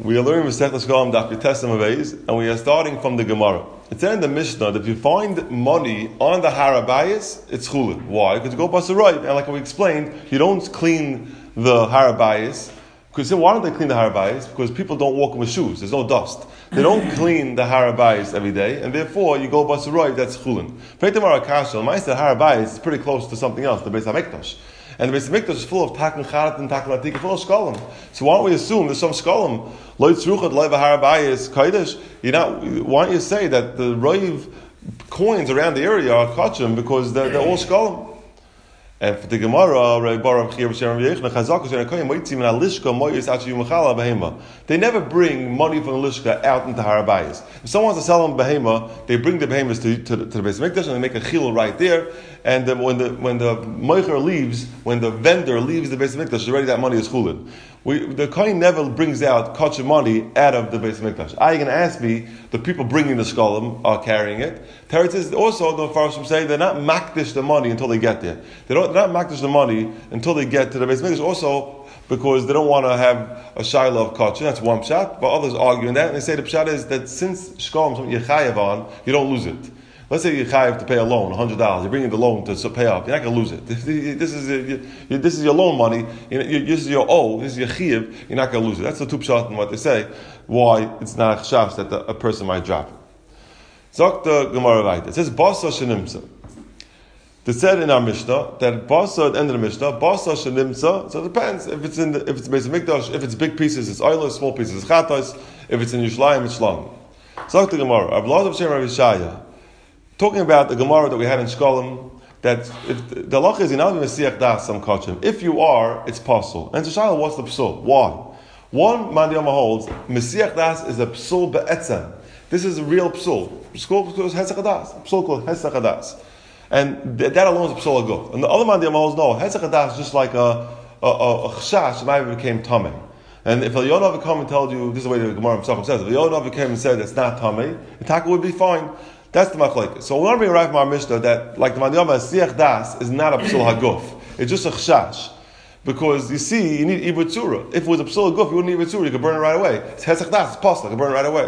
We are learning Masechtas Kolam Daf Yutes Beis, and we are starting from the Gemara. It said in the Mishnah that if you find money on the Har HaBayis, it's chulin. Why? Because you go Basarayv, and like we explained, you don't clean the Har HaBayis. Because why don't they clean the Har HaBayis? Because people don't walk with shoes. There's no dust. They don't clean the Har HaBayis every day, and therefore you go Basarayv, that's chulin. Peitamar Akasha, the Ma'aseh Har HaBayis is pretty close to something else, the Beis HaMikdash. And the Beis HaMikdash is full of Takan Charat and Takan Atik, full of Shkolim. So why don't we assume there's some Shkolim? Lo Yitzruchat Leiva Har HaBayis Kodesh. Why don't you say that the Rav coins around the area are Kachim because they're all Shkolim? And for the Gemara, they never bring money from the Lishka out into Har HaBayis. If someone wants to sell them behema, they bring the behemoths to the Beis HaMikdash and they make a chilul right there. And when the moicher leaves, when the vendor leaves the Beis HaMikdash, already that money is chulin. The kohen never brings out kosher money out of the Beis HaMikdash. Are you going to ask me, the people bringing the shkolim are carrying it? Teretz is also, the Farshim say, they're not makdish the money until they get there. They're not makdish the money until they get to the Beis HaMikdash, also because they don't want to have a shiloh of kosher. That's one pshat, but others arguing that, and they say the pshat is that since shkolim something you're chayav on, you don't lose it. Let's say you have to pay a loan, $100. You're bringing the loan to pay off. You're not going to lose it. This is your loan money. This is your This is your chiv. You're not going to lose it. That's the two pshat in what they say. Why it's not a chashav that a person might drop it. Zok the Gemara right. It says basa shenimsa. It said in our Mishnah that basa at the end of the Mishnah basa shenimsa. So it depends if it's Beis HaMikdash. If it's big pieces, it's oilers. Small pieces, it's chatos. If it's in Yerushalayim, it's shlom. Zok the Gemara. Abelaz of Shem Rav Yishaya. Talking about the Gemara that we had in Shkolim, that if the halacha is you're not Mesiach Das some kachim. If you are, it's possible. And Shayla, what's the psul? Why? One Mandiyama holds Mesiach Das is a psul be'etzem. This is a real psul. Psul called Hesach Das. Psul called Hesach Das, and that alone is a psul aguf. And the other Mandiyama holds no. Hesach Das is just like a chashash. Maybe became tamei. And if Elionah would come and tell you, this is the way the Gemara himself says, if Elionah came and said it's not tamei, the taka would be fine. That's the machlekes. So we want to bring right from our Mishnah that, like the Mandiyama, Siach Das is not a psul haguf. It's just a chashash. Because you see, you need ibur tzura. If it was a psul haguf, you wouldn't need ibur tzura. You could burn it right away. It's hesach das, it's possible. You could burn it right away.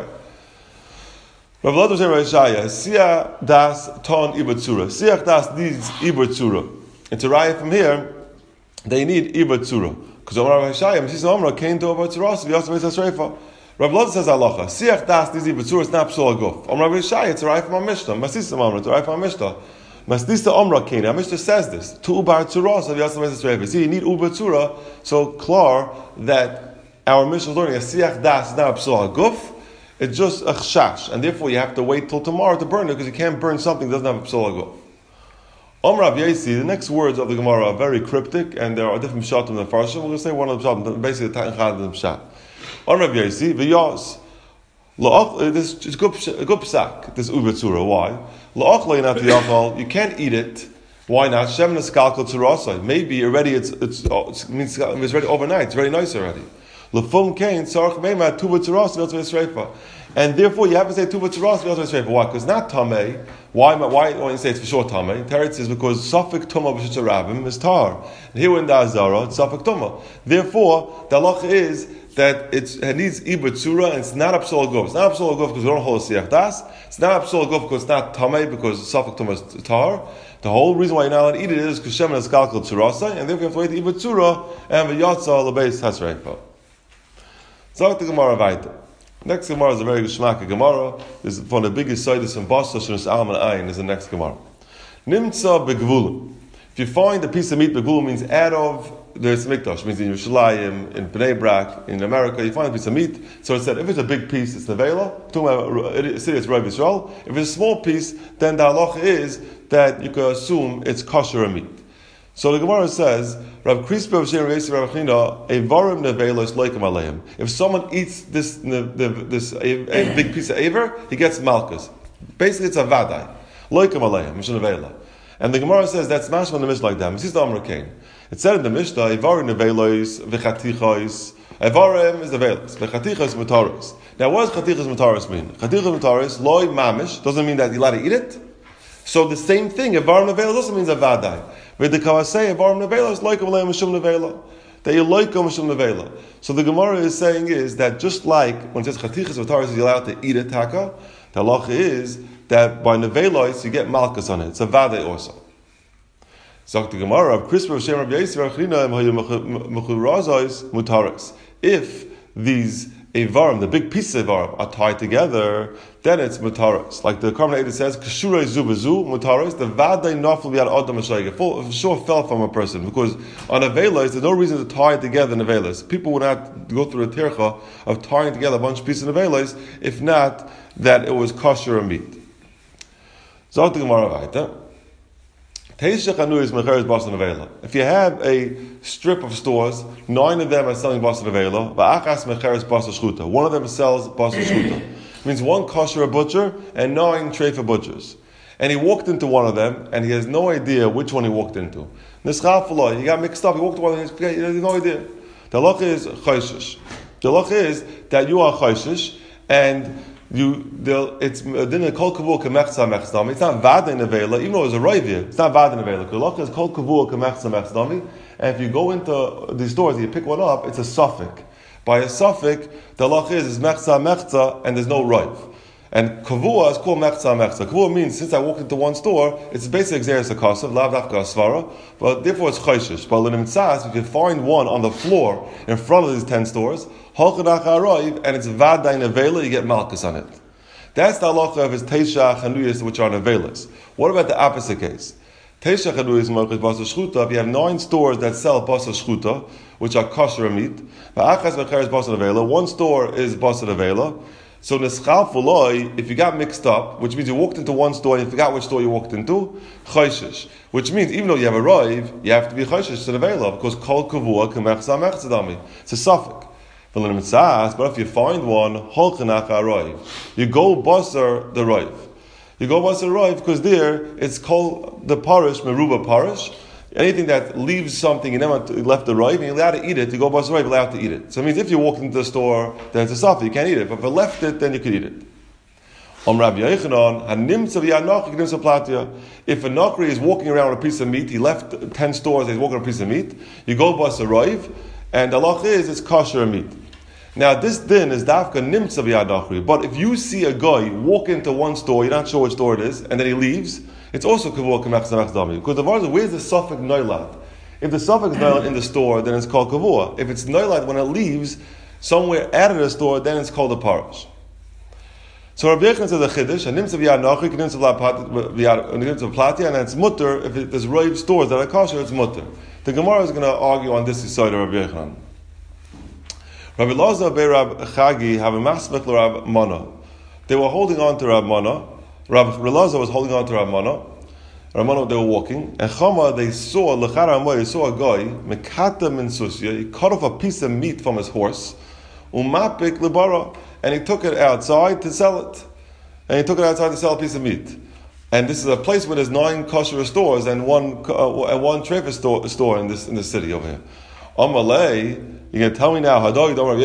Rav Lado said, Rav Yishaya, Siach Das ton ibur tzura. Siach Das needs ibur tzura. And to write from here, they need ibur tzura. Because Rav Yishaya, Mesilas Omra came to ibur tzura, so he also makes a shreifa. Rav Lod says halacha. Siach Das nizi b'tzur is not psul haguf. Rav Yishaya, it's a right from our Mishnah. Masisa Omra, it's a right from our Mishnah. Masisa Omra came. Our Mishnah says this. Tu ubar tzura, so v'yasam es esreva. See, you need ubar tzura, so klar that our Mishnah is learning a Siach Das is not a psul haguf. It's just a chashash, and therefore you have to wait till tomorrow to burn it because you can't burn something that doesn't have a psul haguf. Omra Rav Yasi, the next words of the Gemara are very cryptic, and there are different pshatim in the Farshim. We're going to say one of the pshatim, basically the Tatan Chad and the pshat. On Rav Yasi, v'yos, this is a good psak, this ubetzura. Why? La'achlei not v'yachal, you can't eat it. Why not? Shemen eskalkal tzurasai. Maybe already it's ready overnight. It's very nice already. L'fum kain sarach meima tuva tzurasai v'yos v'yisreifa. And therefore you have to say tuva tzurasai v'yos v'yisreifa. Why? Because not tamei. Why when you say it's for sure tamei? Teretz is because safek tuma b'shitz rabim is tar. And here in the Azara, it's safek tuma. Therefore, the halach is that it needs ibur tzura and it's not a psul haguf. It's not a psul haguf because we don't hold a siach das. It's not a psul haguf because it's not tamei because safek tuma is tar. The whole reason why you're not allowed to eat it is because shemen is kalkal tzurasa, and therefore you have to wait the ibur tzura and v'yatza lebeis hasreifa. So the Gemara weiter. Next Gemara is a very good shmaka Gemara. This is one of the biggest sides in Basa Shus Alman Ayin is the next Gemara. Nimtza begvulim. If you find a piece of meat, begvulim means out of the Mikdash, means in Yerushalayim, in Bnei Brak, in America, you find a piece of meat. So it said, if it's a big piece, it's nevela. City it's Rav Yisrael. If it's a small piece, then the halacha is that you can assume it's kosher meat. So the Gemara says, Rav Krispa of Shem Reisi Rav Chanina, a varim nevela is loikem aleim. If someone eats this a big piece of aver, he gets malchus. Basically, it's a vadai. Loikem aleim, mish nevela. And the Gemara says that's mashma in the Mishnah like that. This is the Amr Kain. It said in the Mishnah, Evarim nevelois v'chatichos. Evarim is nevelos, v'chatichos mutaros. Now, what does chatichos mutaros mean? Chatichos mutaros, loy mamish, doesn't mean that you're allowed to eat it. So the same thing, Evarim nevelos also means a vadai. V'dekavasei, Evarim nevelos, loy kavaleim mishum nevelo. that you like mishum nevela. So the Gemara is saying is that just like when it says chatichas v'taris is you're allowed to eat it taka, the halacha is that by nevelos you get malchus on it. It's a vade also. So the Gemara of Chris Shem Rabbi Yisrael Achrina mechurazos mutaris. If these Evarim, the big pieces of Evarim, are tied together, then it's mutaris. Like the Karman Eidah says, Kshurei zu bezu mutaris, the vadei nafel biad adam mashayge. For sure fell from a person, because on Avelis, there's no reason to tie it together in Avelis. People would not go through the tircha of tying together a bunch of pieces in Avelis, if not that it was kosher and meat. Zot the Gemara weiter. If you have a strip of stores, 9 of them are selling basar nevela, one of them sells basar shchuta. Means 1 kosher butcher and 9 treifa butchers. And he walked into one of them, and he has no idea which one he walked into. He got mixed up. He walked to one, and he has no idea. The halacha is chayshish. The halacha is that you are chayshish, and it's not kol kavua kemechza mechdami. It's not vada nevela, even though it's a roivia. It's not vada nevela. The halacha is kol kavua kemechza mechdami. And if you go into these stores, you pick one up, it's a suffix. By a suffix, the halacha is mechza, and there's no roiv. And kavua is called mechza. Kavua means, since I walked into one store, it's basically exeris akasav, lav dafka asvara, but therefore it's chayshish. But in mitzvahs, if you find one on the floor in front of these 10 stores, and it's vaday nevela, you get malchus on it. That's the halacha of his teisha chanuyas, which are nevelas. What about the opposite case? Teisha chanuyas malchus basar shchuta. If you have 9 stores that sell basar shchuta, which are kosher meat, one store is basar nevela. So neschal fuloi, if you got mixed up, which means you walked into one store and you forgot which store you walked into, chayshish. Which means even though you have a roiv, you have to be chayshish to nevela, because kol kavua kemechza mechzadami. It's a suffix. But if you find one, you go basar the roiv. You go basar roiv because there it's called the parish, meruba parish. Anything that leaves something, you never left the roiv, and you're allowed to eat it, you go basar roiv, you're allowed to eat it. So it means if you walked into the store, then it's a safi, you can't eat it. But if you left it, then you could eat it. If a nokri is walking around with a piece of meat, he left 10 stores, he's walking on a piece of meat, you go basar roiv, and the halach is it's kosher meat. Now this din is dafka nimtza v'yad nachri. But if you see a guy walk into one store, you're not sure which store it is, and then he leaves, it's also kavua k'mechza mechdami. Because the vars, where's the suffix noilad? If the suffix is noilad in the store, then it's called kavua. If it's noilad when it leaves somewhere out of the store, then it's called a parish. So Rabbi Yechon says a chiddush, and nimtza v'yad nachri, nimtza v'yad platia, and it's mutter. If there's roiv stores that are kosher, it's mutter. The Gemara is going to argue on this side of Rabbi Yechon. Rabbi Loza be Rab Chagi have a masmech l'Rab Mana. They were holding on to Rab Mana. Rabbi Loza was holding on to Rab Mana. Rab Mana, they were walking. And Chama, they saw a guy, Mekata min susya, he cut off a piece of meat from his horse, Umapik libara, and he took it outside to sell it. And he took it outside to sell a piece of meat. And this is a place where there's 9 kosher stores and one treifa store in this city over here. Amalei, you're going to tell me now, we're going to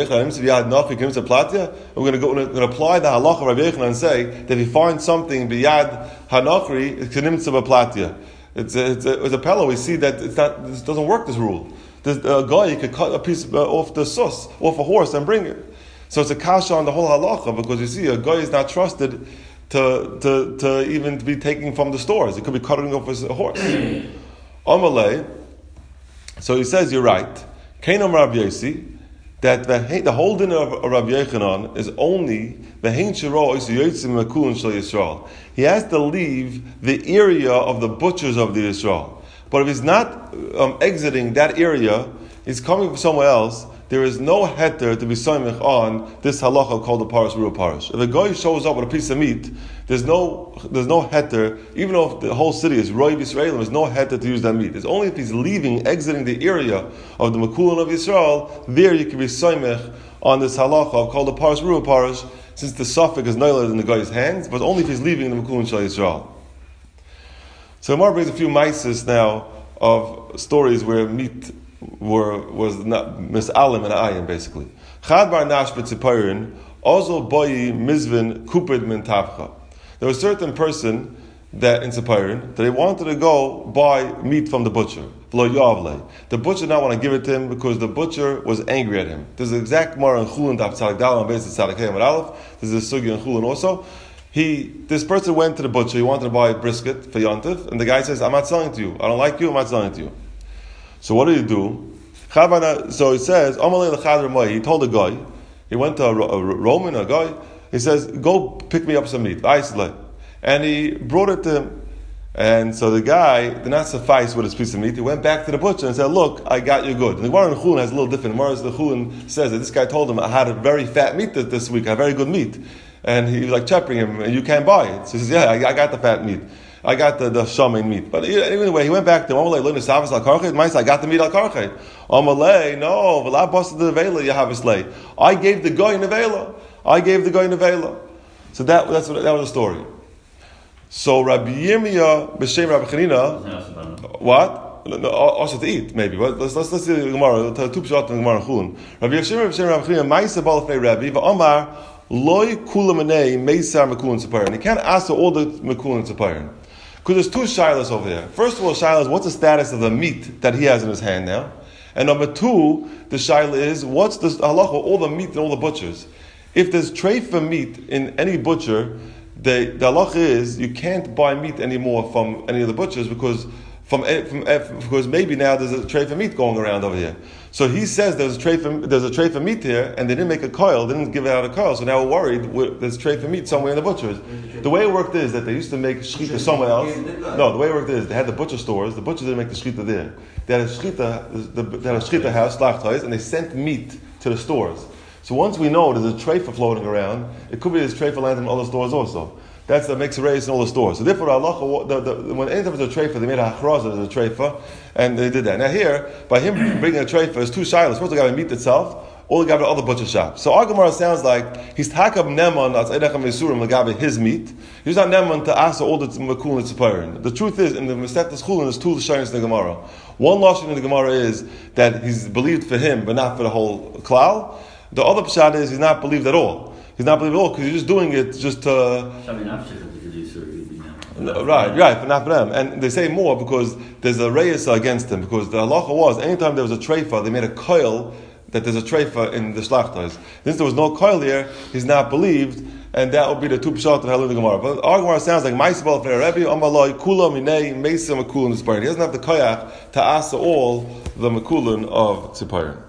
apply the halacha of Rabbi Yechon and say that if you find something biyad hanachri, it's knimtza b'platia. It's a pella. We see that this doesn't work, this rule. A guy could cut a piece off the sus, off a horse and bring it. So it's a kasha on the whole halacha, because you see, a guy is not trusted to even be taking from the stores. It could be cutting off a horse. Amalei. So he says, you're right. Kainam Rabbi Yosi, that the whole din of Rabbi Yechanan is only he has to leave the area of the butchers of the Yisrael. But if he's not exiting that area, he's coming from somewhere else, there is no heter to be soimich on this halacha called the parish ruah parish. If a guy shows up with a piece of meat, there's no heter, even though the whole city is roiv Yisrael, there's no heter to use that meat. It's only if he's exiting the area of the makulon of Yisrael, there you can be soimich on this halacha called the parish ruah parish, since the suffix is noiled in the guy's hands, but only if he's leaving the makulon shal Yisrael. So Gemara brings a few maises now of stories where meat was not misalim and ayin basically. Chad bar nash b'tzipayin ozol boyi mizvin kupid min tavcha. There was a certain person that in Tzipiron, that they wanted to go buy meat from the butcher. The butcher did not want to give it to him because the butcher was angry at him. There's an exact Gemara in Chulin, Daf Tzadik Daled, on basis of Tzadik Hey Amud Aleph. There's a sugi in Chulin also. This person went to the butcher, he wanted to buy a brisket for Yontif, and the guy says, I'm not selling to you. I don't like you, I'm not selling to you. So what did he do? So he says, he told a guy, he went to a Roman, a guy, he says, go pick me up some meat. And he brought it to him. And so the guy did not suffice with his piece of meat. He went back to the butcher and said, look, I got you good. And the Gemara in Chulin has a little different. The Chulin says that this guy told him, I had a very fat meat this week, I had very good meat. And he was like chapping him, and you can't buy it. So he says, yeah, I got the fat meat. I got the shaman meat. But anyway, he went back to him. I got the meat al karchet. No, I gave the guy in the vela. So that was the story. So Rabbi Yirmiyah b'shem Rabbi Chanina, what? Also to eat, maybe. But let's see the Gemara. Two pshat in the Gemara Chulin. Rabbi Yirmiyah b'shem Rabbi Chanina, ma'isa balafnei Rabbi v'amar loy kula manei meisar mekulin tzipayin. You can't ask all the mekulin tzipayin because there's two shilas over here. First of all, shilas, what's the status of the meat that he has in his hand now? And number two, the shilah is what's the halacha all the meat and all the butchers. If there's treifa meat in any butcher, the halacha is you can't buy meat anymore from any of the butchers because maybe now there's a treifa meat going around over here. So he says there's a treifa meat here, and they didn't make a coil, they didn't give it out a coil, so now we're worried there's treifa meat somewhere in the butchers. The way it worked is that they used to make shechita somewhere else. No, the way it worked is they had the butcher stores. The butchers didn't make the shechita there. They had a shechita house, slachtais, and they sent meat to the stores. So once we know there's a treifa floating around, it could be there's treifa land in other stores also. That makes a race in all the stores. So therefore, Allah, when anytime there's a treifa, they made a hachraza as a treifa, and they did that. Now here, by him bringing a treifa, is two shilas. First, the guy meat itself, or the guy the other butcher shop. So our Gemara sounds like he's takab neman as eidachem yisurim legabe his meat. He's not neman to asa all the makul and tzipayin. The truth is, in the Masechtas Chulin, there's two lashonos in the Gemara. One lashon in the Gemara is that he's believed for him, but not for the whole klal. The other pshat is he's not believed at all. He's not believed at all because he's just doing it just to... Right, but not for them. And they say more because there's a reyes against him, because the halacha was, anytime there was a treifa, they made a koil that there's a treifa in the shlachtas. Since there was no koil here, he's not believed, and that would be the two pshat that held in the Gemara. But our Gemara sounds like Ma'isabal for Rebbe, Amalai, Kula, Minei, Meisa, Makulin, Tzipayin. He doesn't have the koyach to asa all the Makulin of Tzipayin.